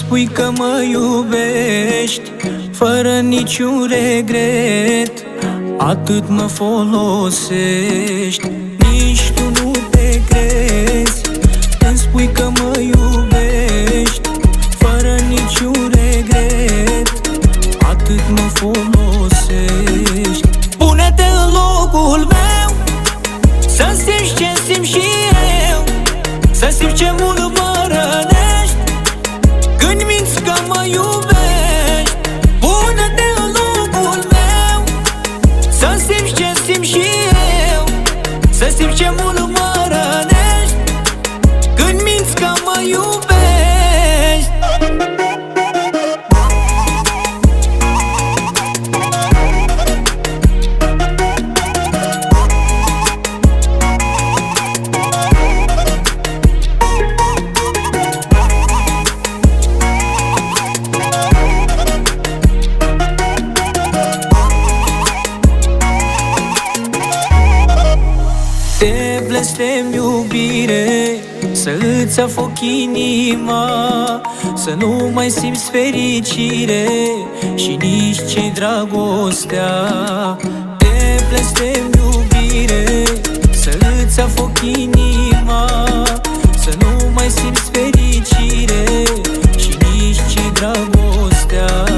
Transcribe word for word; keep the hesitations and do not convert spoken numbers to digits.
spui că mă iubești fără niciun regret, atât mă folosești, nici tu nu te crezi. Îmi spui că mă iubești fără niciun regret, atât mă folosești. Pune-te în locul meu, să simți ce simt și eu, să simți ce mult mă rănești când minți că mă iubești. Pune-te în locul meu, să simți ce simt și eu, să simți ce mult mă rănești când minți că mă iubești. Te blestem, iubire, să îți afoc inima, să nu mai simți fericire și nici ce-i dragostea. Te blestem, iubire, să îți afoc inima, să nu mai simți fericire și nici ce-i dragostea.